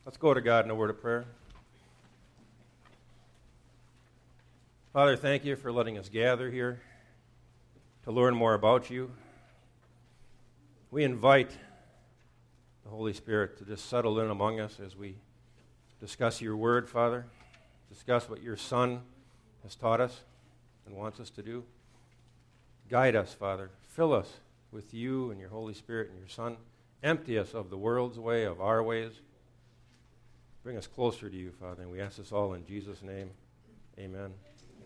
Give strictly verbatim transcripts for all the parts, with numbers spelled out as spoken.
Let's go to God in a word of prayer. Father, thank you for letting us gather here to learn more about you. We invite the Holy Spirit to just settle in among us as we discuss your word, Father, discuss what your Son has taught us and wants us to do. Guide us, Father. Fill us with you and your Holy Spirit and your Son. Empty us of the world's way, of our ways. Bring us closer to you, Father, and we ask this all in Jesus' name. Amen. Amen.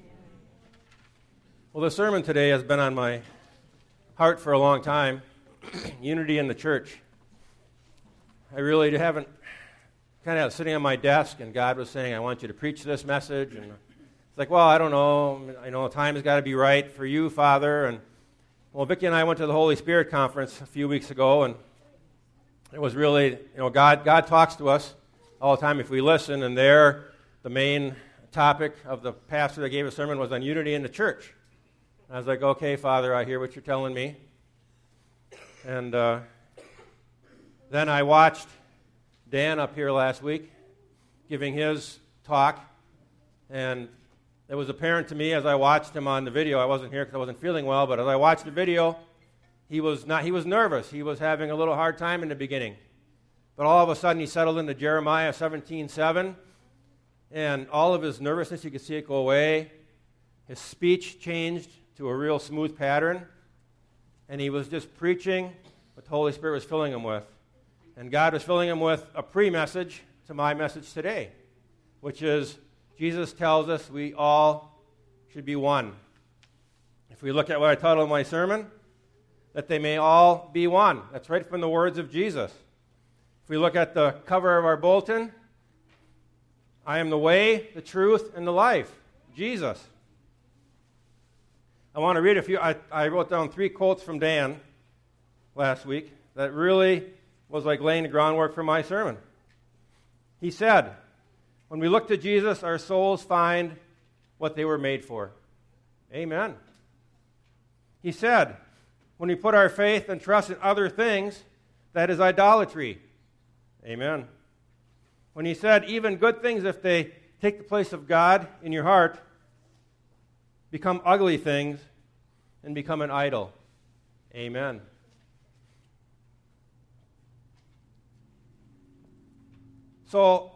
Well, the sermon today has been on my heart for a long time, unity in the church. I really haven't, kind of sitting on my desk, and God was saying, I want you to preach this message, and it's like, well, I don't know, I know time has got to be right for you, Father, and well, Vicki and I went to the Holy Spirit Conference a few weeks ago, and it was really, you know, God, God talks to us all the time if we listen, and there, the main topic of the pastor that gave a sermon was on unity in the church. And I was like, okay, Father, I hear what you're telling me. And uh, then I watched Dan up here last week giving his talk, and it was apparent to me as I watched him on the video. I wasn't here because I wasn't feeling well, but as I watched the video, he was not. He was nervous. He was having a little hard time in the beginning. But all of a sudden, he settled into Jeremiah seventeen seven, and all of his nervousness, you could see it go away. His speech changed to a real smooth pattern, and he was just preaching what the Holy Spirit was filling him with. And God was filling him with a pre-message to my message today, which is Jesus tells us we all should be one. If we look at what I titled my sermon, that they may all be one. That's right from the words of Jesus. If we look at the cover of our bulletin, I am the way, the truth, and the life. Jesus. I want to read a few. I, I wrote down three quotes from Dan last week that really was like laying the groundwork for my sermon. He said, when we look to Jesus, our souls find what they were made for. Amen. He said, when we put our faith and trust in other things, that is idolatry. Amen. When he said, even good things, if they take the place of God in your heart, become ugly things and become an idol. Amen. So,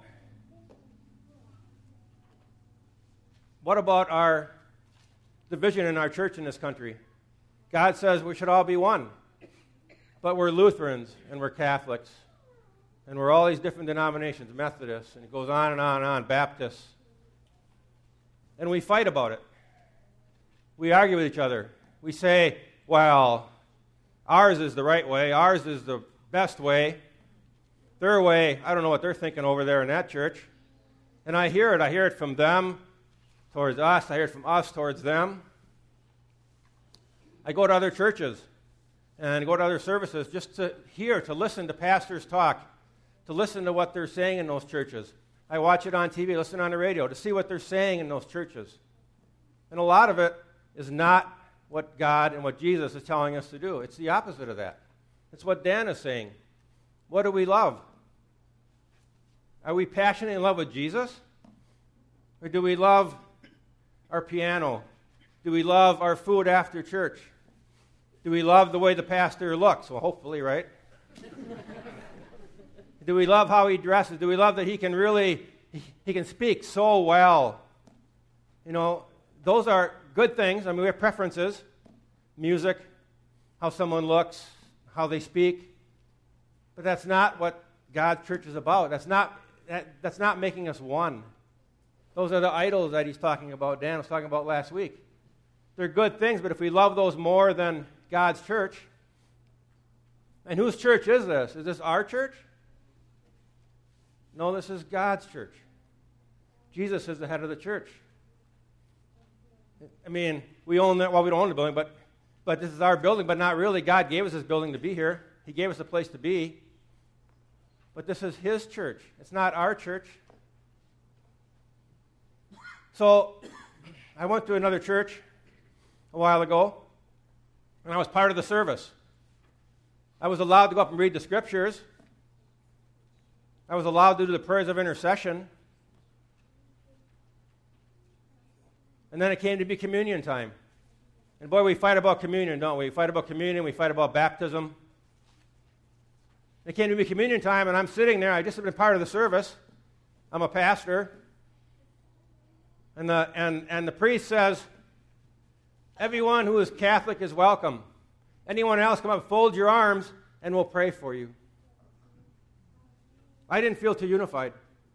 what about our division in our church in this country? God says we should all be one, but we're Lutherans and we're Catholics. And we're all these different denominations, Methodists, and it goes on and on and on, Baptists. And we fight about it. We argue with each other. We say, well, ours is the right way, ours is the best way. Their way, I don't know what they're thinking over there in that church. And I hear it. I hear it from them towards us. I hear it from us towards them. I go to other churches and go to other services just to hear, to listen to pastors talk, to listen to what they're saying in those churches. I watch it on T V, listen on the radio, to see what they're saying in those churches. And a lot of it is not what God and what Jesus is telling us to do. It's the opposite of that. It's what Dan is saying. What do we love? Are we passionately in love with Jesus? Or do we love our piano? Do we love our food after church? Do we love the way the pastor looks? Well, hopefully, right? Do we love how he dresses? Do we love that he can really, he, he can speak so well? You know, those are good things. I mean, we have preferences. Music, how someone looks, how they speak. But that's not what God's church is about. That's not, that, that's not making us one. Those are the idols that he's talking about, Dan was talking about last week. They're good things, but if we love those more than God's church, and whose church is this? Is this our church? No, this is God's church. Jesus is the head of the church. I mean, we own that, well, we don't own the building, but, but this is our building, but not really. God gave us this building to be here. He gave us a place to be. But this is his church. It's not our church. So I went to another church a while ago, and I was part of the service. I was allowed to go up and read the scriptures, I was allowed to do the prayers of intercession. And then it came to be communion time. And boy, we fight about communion, don't we? We fight about communion, we fight about baptism. It came to be communion time, and I'm sitting there. I just have been part of the service. I'm a pastor. And the, and, and the priest says, everyone who is Catholic is welcome. Anyone else, come up, fold your arms, and we'll pray for you. I didn't feel too unified.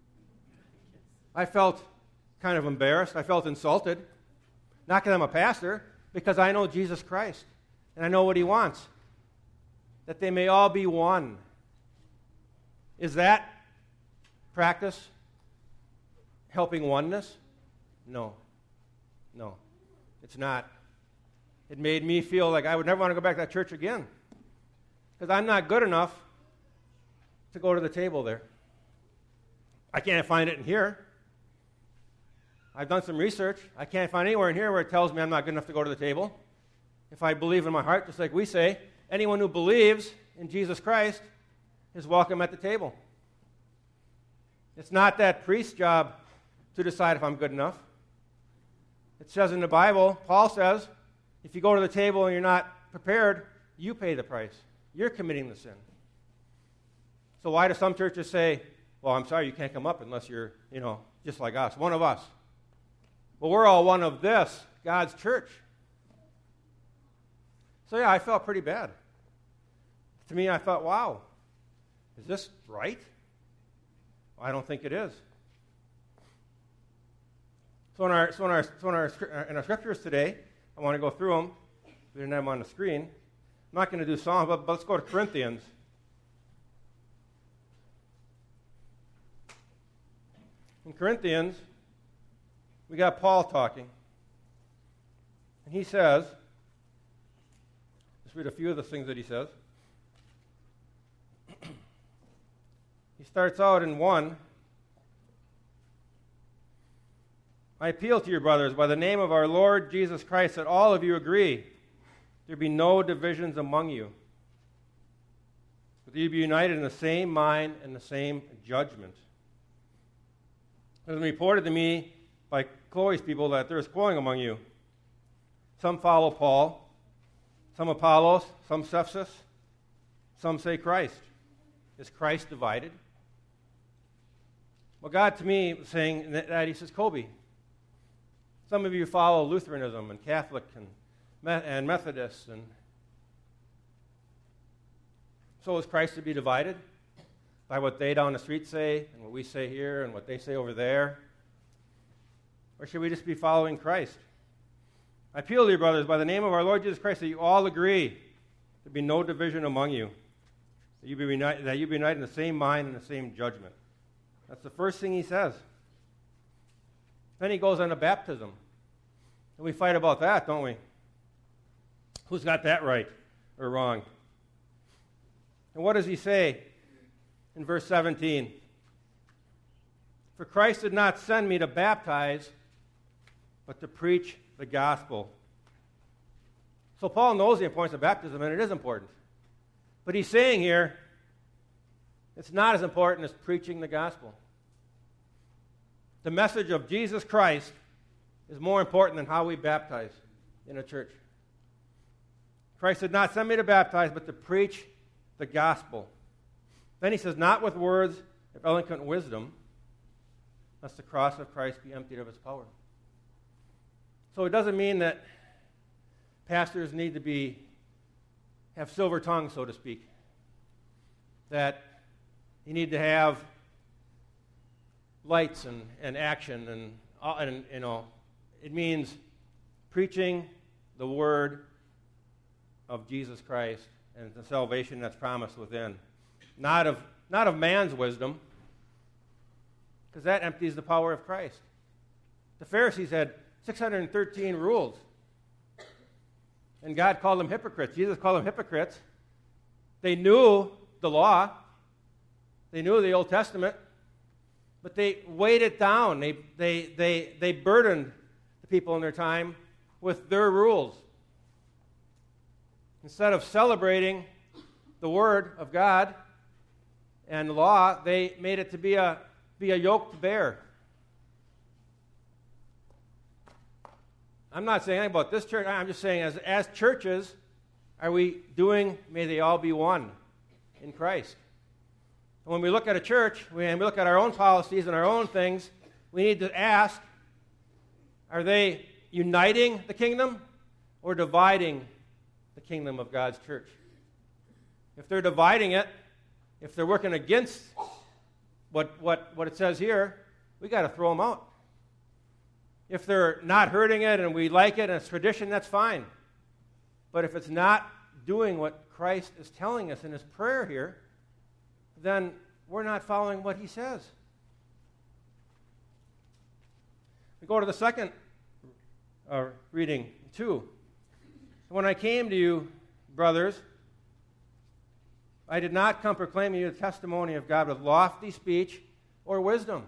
I felt kind of embarrassed. I felt insulted. Not because I'm a pastor, because I know Jesus Christ, and I know what he wants. That they may all be one. Is that practice helping oneness? No. No. It's not. It made me feel like I would never want to go back to that church again. Because I'm not good enough to go to the table there. I can't find it in here. I've done some research. I can't find anywhere in here where it tells me I'm not good enough to go to the table. If I believe in my heart, just like we say, anyone who believes in Jesus Christ is welcome at the table. It's not that priest's job to decide if I'm good enough. It says in the Bible, Paul says, if you go to the table and you're not prepared, you pay the price. You're committing the sin. So why do some churches say, well, I'm sorry, you can't come up unless you're, you know, just like us, one of us. Well, we're all one of this, God's church. So yeah, I felt pretty bad. To me, I thought, wow, is this right? I don't think it is. So in our, so in our, so in our, in our scriptures today, I want to go through them. We didn't have them on the screen. I'm not going to do Psalms, but, but let's go to Corinthians. In Corinthians, we got Paul talking. And he says, let's read a few of the things that he says. He starts out in one. I appeal to you, brothers, by the name of our Lord Jesus Christ, that all of you agree. There be no divisions among you, but you be united in the same mind and the same judgment. It was reported to me by Chloe's people that there is quarreling among you. Some follow Paul, some Apollos, some Cephas, some say Christ. Is Christ divided? Well, God to me was saying that, he says, Kobe, some of you follow Lutheranism and Catholic and, and Methodist, and so is Christ to be divided by what they down the street say and what we say here and what they say over there? Or should we just be following Christ? I appeal to you, brothers, by the name of our Lord Jesus Christ, that you all agree there be no division among you, that you be united, that you be united in the same mind and the same judgment. That's the first thing he says. Then he goes on to baptism. And we fight about that, don't we? Who's got that right or wrong? And what does he say in verse seventeen? For Christ did not send me to baptize, but to preach the gospel. So Paul knows the importance of baptism, and it is important. But he's saying here, it's not as important as preaching the gospel. The message of Jesus Christ is more important than how we baptize in a church. Christ did not send me to baptize, but to preach the gospel. Then he says, not with words of eloquent wisdom, lest the cross of Christ be emptied of its power. So it doesn't mean that pastors need to be have silver tongue, so to speak. That you need to have lights and, and action and, uh, and, you know, it means preaching the word of Jesus Christ and the salvation that's promised within. Not of, not of man's wisdom, because that empties the power of Christ. The Pharisees had six hundred thirteen rules, and God called them hypocrites. Jesus called them hypocrites. They knew the law. They knew the Old Testament, but they weighed it down. They, they, they, they burdened the people in their time with their rules. Instead of celebrating the Word of God and law, they made it to be a, be a yoke to bear. I'm not saying anything about this church. I'm just saying as, as churches, are we doing, may they all be one in Christ? And when we look at a church, when we look at our own policies and our own things, we need to ask, are they uniting the kingdom or dividing the kingdom of God's church? If they're dividing it, if they're working against what, what, what it says here, we got to throw them out. If they're not hurting it and we like it and it's tradition, that's fine. But if it's not doing what Christ is telling us in his prayer here, then we're not following what he says. We go to the second uh, reading, two. When I came to you, brothers, I did not come proclaiming you the testimony of God with lofty speech or wisdom.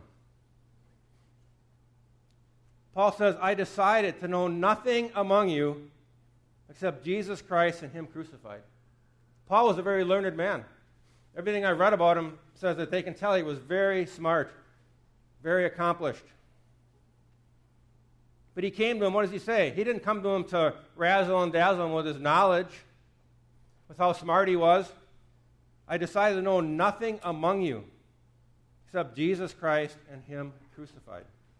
Paul says, I decided to know nothing among you except Jesus Christ and him crucified. Paul was a very learned man. Everything I read about him says that they can tell he was very smart, very accomplished. But he came to him, what does he say? He didn't come to him to razzle and dazzle him with his knowledge, with how smart he was. I decided to know nothing among you except Jesus Christ and him crucified.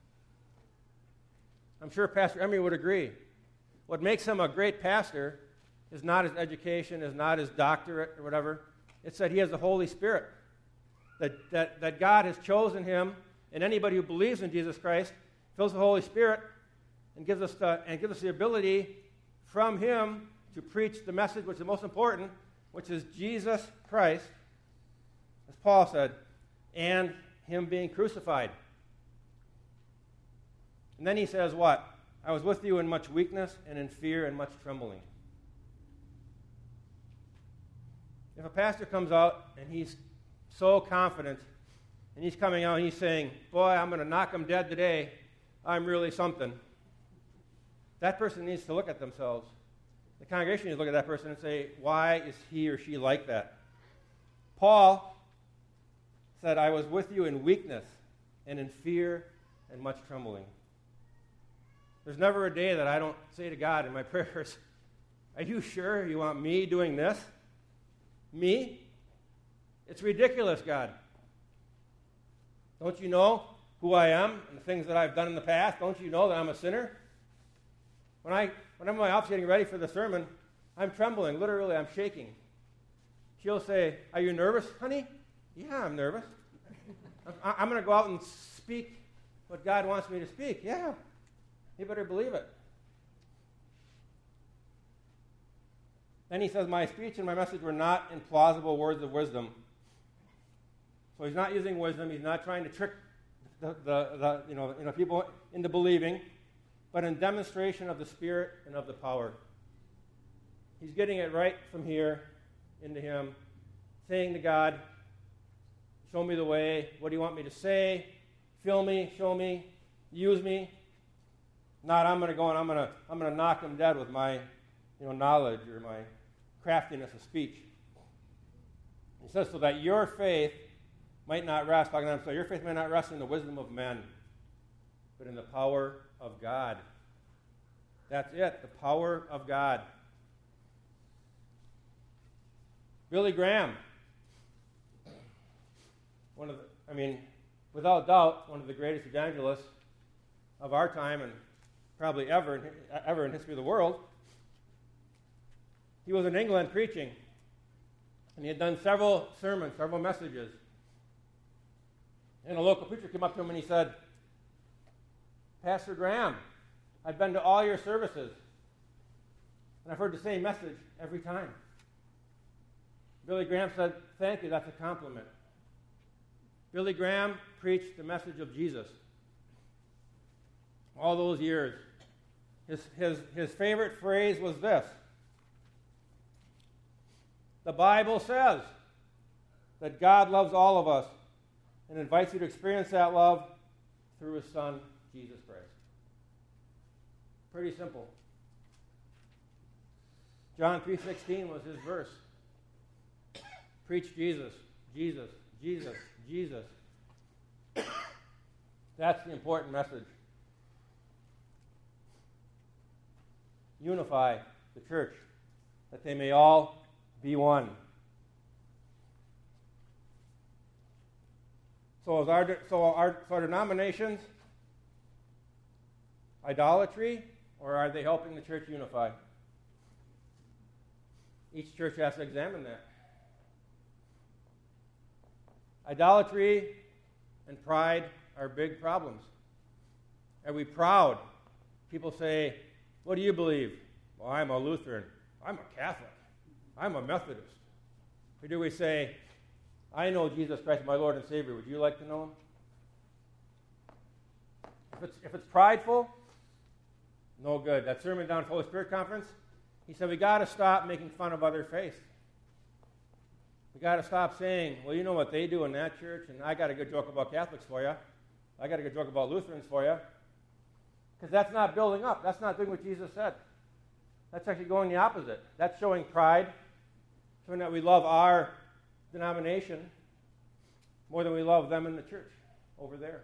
I'm sure Pastor Emery would agree. What makes him a great pastor is not his education, is not his doctorate or whatever. It's that he has the Holy Spirit. That, that, that God has chosen him, and anybody who believes in Jesus Christ fills the Holy Spirit and gives us the, and gives us the ability from him to preach the message which is the most important, which is Jesus Christ, as Paul said, and him being crucified. And then he says what? I was with you in much weakness and in fear and much trembling. If a pastor comes out and he's so confident and he's coming out and he's saying, boy, I'm going to knock them dead today, I'm really something, that person needs to look at themselves. The congregation needs to look at that person and say, why is he or she like that? Paul said, I was with you in weakness and in fear and much trembling. There's never a day that I don't say to God in my prayers, are you sure you want me doing this? Me? It's ridiculous, God. Don't you know who I am and the things that I've done in the past? Don't you know that I'm a sinner? When, I, when I'm in my office getting ready for the sermon, I'm trembling. Literally, I'm shaking. She'll say, are you nervous, honey? Yeah, I'm nervous. I'm, I'm going to go out and speak what God wants me to speak. Yeah. You better believe it. Then he says, my speech and my message were not in plausible words of wisdom. So he's not using wisdom. He's not trying to trick the, the, the you know, you know, people into believing, but in demonstration of the Spirit and of the power. He's getting it right from here into him, saying to God, show me the way. What do you want me to say? Fill me, show me, use me. Not I'm going to go and I'm going to I'm going to knock them dead with my, you know, knowledge or my craftiness of speech. He says so that your faith might not rest, talking to them, so your faith may not rest in the wisdom of men, but in the power of God. That's it, the power of God. Billy Graham, one of the, I mean, without doubt, one of the greatest evangelists of our time and probably ever, ever in history of the world. He was in England preaching, and he had done several sermons, several messages. And a local preacher came up to him and he said, Pastor Graham, I've been to all your services, and I've heard the same message every time. Billy Graham said, thank you, that's a compliment. Billy Graham preached the message of Jesus all those years. His, his, his favorite phrase was this: the Bible says that God loves all of us and invites you to experience that love through his Son, Jesus Christ. Pretty simple. John three sixteen was his verse. Preach Jesus, Jesus, Jesus, Jesus. That's the important message. Unify the church, that they may all be one. So, is our, so, our, so our denominations idolatry, or are they helping the church unify? Each church has to examine that. Idolatry and pride are big problems. Are we proud? People say, what do you believe? Well, I'm a Lutheran. I'm a Catholic. I'm a Methodist. Or do we say, I know Jesus Christ, my Lord and Savior. Would you like to know him? If it's, if it's prideful, no good. That sermon down at Holy Spirit Conference, he said, we got to stop making fun of other faiths. We got to stop saying, well, you know what they do in that church, and I got a good joke about Catholics for you. I got a good joke about Lutherans for you. Because that's not building up. That's not doing what Jesus said. That's actually going the opposite. That's showing pride, showing that we love our denomination more than we love them in the church over there.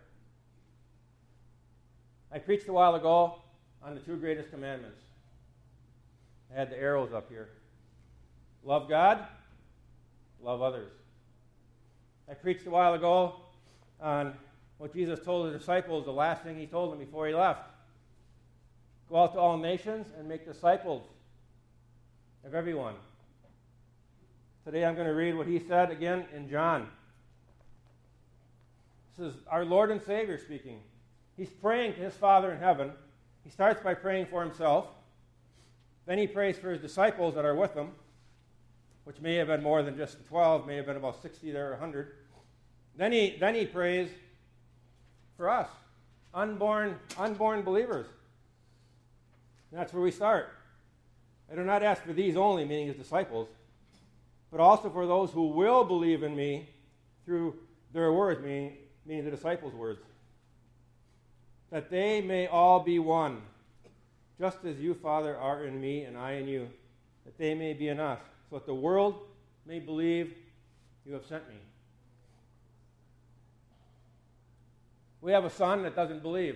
I preached a while ago on the two greatest commandments. I had the arrows up here. Love God, love others. I preached a while ago on what Jesus told the disciples, the last thing he told them before he left. Go out to all nations and make disciples of everyone. Today I'm going to read what he said again in John. This is our Lord and Savior speaking. He's praying to his Father in heaven. He starts by praying for himself. Then he prays for his disciples that are with him, which may have been more than just the twelve, may have been about sixty there, one hundred. Then he, then he prays for us, unborn, unborn believers. And that's where we start. I do not ask for these only, meaning his disciples, but also for those who will believe in me through their words, meaning, meaning the disciples' words, that they may all be one, just as you, Father, are in me and I in you, that they may be in us, so that the world may believe you have sent me. We have a son that doesn't believe.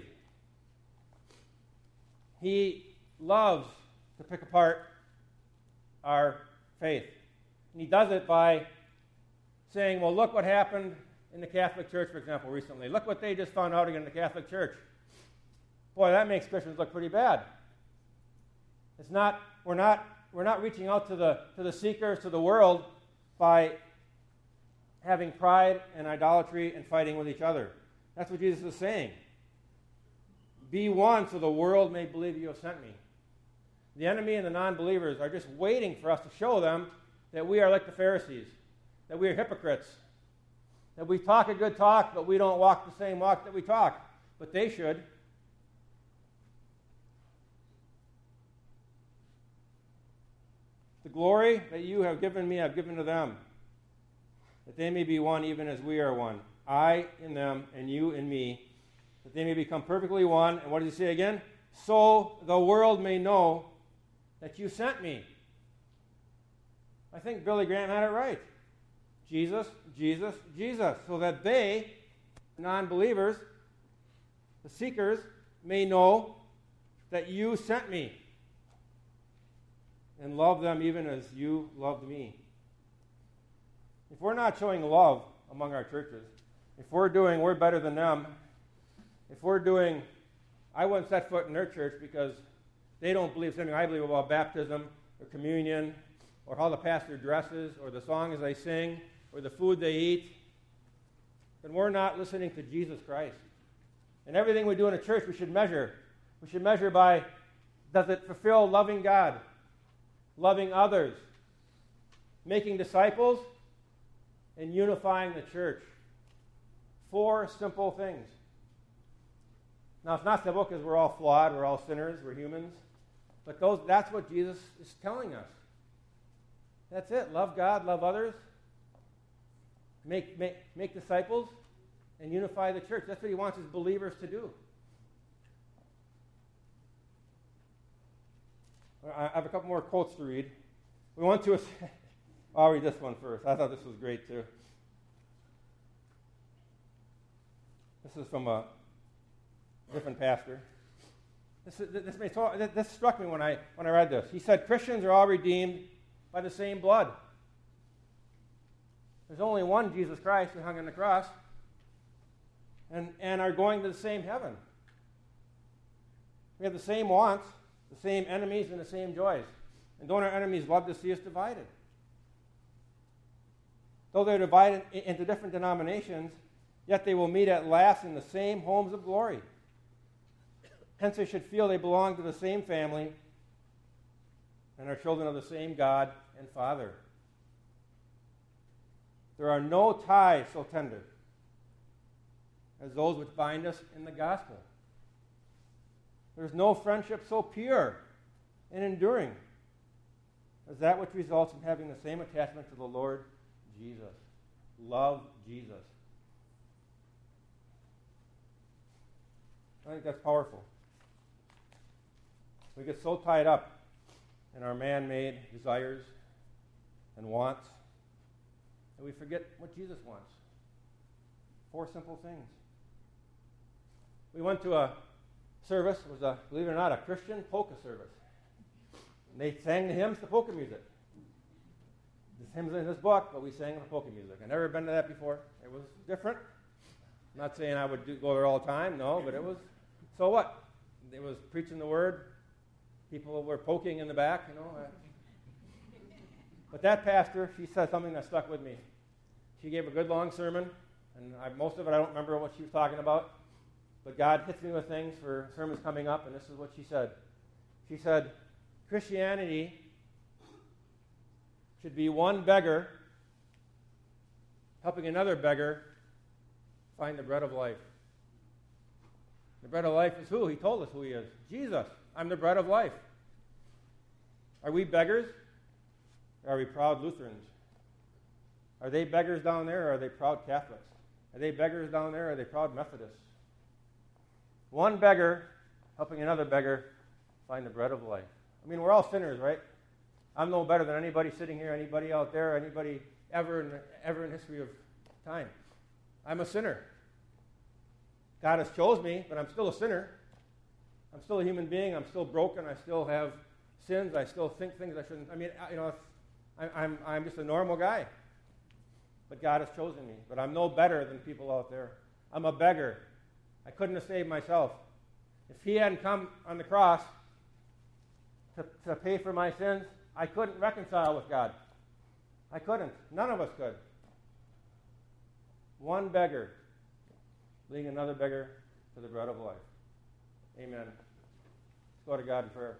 He loves to pick apart our faith. And he does it by saying, well, look what happened in the Catholic Church, for example, recently. Look what they just found out again in the Catholic Church. Boy, that makes Christians look pretty bad. It's not, we're not, we're not reaching out to the, to the seekers, to the world, by having pride and idolatry and fighting with each other. That's what Jesus is saying. Be one so the world may believe you have sent me. The enemy and the non-believers are just waiting for us to show them that we are like the Pharisees, that we are hypocrites, that we talk a good talk, but we don't walk the same walk that we talk, but they should. The glory that you have given me, I have given to them, that they may be one even as we are one. I in them and you in me, that they may become perfectly one. And what does he say again? So the world may know that you sent me. I think Billy Graham had it right. Jesus, Jesus, Jesus. So that they, non-believers, the seekers, may know that you sent me and love them even as you loved me. If we're not showing love among our churches, if we're doing, we're better than them, if we're doing, I wouldn't set foot in their church because they don't believe something I believe about baptism or communion or how the pastor dresses or the songs they sing or the food they eat, then we're not listening to Jesus Christ. And everything we do in a church we should measure. We should measure by, does it fulfill loving God, loving others, making disciples, and unifying the church? Four simple things. Now, it's not simple because we're all flawed, we're all sinners, we're humans. But those, that's what Jesus is telling us. That's it. Love God, love others, make, make, make disciples, and unify the church. That's what he wants his believers to do. I have a couple more quotes to read. We want to... I'll read this one first. I thought this was great, too. This is from a different pastor. This, is, this, may talk, this struck me when I, when I read this. He said, Christians are all redeemed by the same blood. There's only one Jesus Christ who hung on the cross and, and are going to the same heaven. We have the same wants, the same enemies, and the same joys. And don't our enemies love to see us divided? Though they're divided into different denominations, yet they will meet at last in the same homes of glory. Hence they should feel they belong to the same family and are children of the same God and Father. There are no ties so tender as those which bind us in the gospel. There's no friendship so pure and enduring as that which results in having the same attachment to the Lord Jesus. Love Jesus. I think that's powerful. We get so tied up in our man-made desires and wants that we forget what Jesus wants. Four simple things. We went to a service. It was, a, believe it or not, a Christian polka service. And they sang the hymns to polka music. This hymns in this book, but we sang the polka music. I've never been to that before. It was different. I'm not saying I would do, go there all the time, no, but it was, so what? It was preaching the word. People were poking in the back, you know. But that pastor, she said something that stuck with me. She gave a good long sermon, and I, most of it I don't remember what she was talking about. But God hits me with things for sermons coming up, and this is what she said. She said, Christianity should be one beggar helping another beggar find the bread of life. The bread of life is who? He told us who he is. Jesus. I'm the bread of life. Are we beggars? Or are we proud Lutherans? Are they beggars down there, or are they proud Catholics? Are they beggars down there, or are they proud Methodists? One beggar helping another beggar find the bread of life. I mean, we're all sinners, right? I'm no better than anybody sitting here, anybody out there, anybody ever in, ever in history of time. I'm a sinner. God has chose me, but I'm still a sinner. I'm still a human being. I'm still broken. I still have sins. I still think things I shouldn't. I mean, you know, I, I'm, I'm just a normal guy. But God has chosen me. But I'm no better than people out there. I'm a beggar. I couldn't have saved myself. If he hadn't come on the cross to, to pay for my sins, I couldn't reconcile with God. I couldn't. None of us could. One beggar leading another beggar to the bread of life. Amen. Let's go to God in prayer.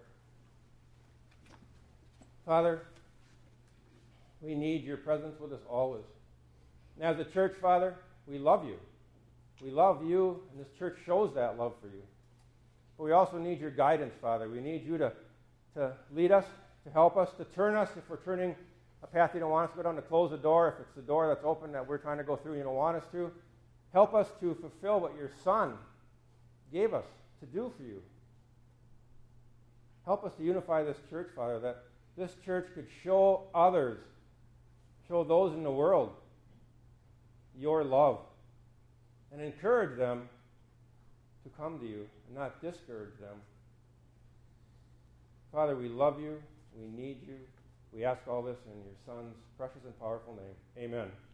Father, we need your presence with us always. And as a church, Father, we love you. We love you, and this church shows that love for you. But we also need your guidance, Father. We need you to, to lead us, to help us, to turn us if we're turning a path you don't want us to go down, to close the door, if it's the door that's open that we're trying to go through and you don't want us to. Help us to fulfill what your Son gave us to do for you. Help us to unify this church, Father, that this church could show others, show those in the world your love, and encourage them to come to you and not discourage them. Father, we love you. We need you. We ask all this in your Son's precious and powerful name. Amen.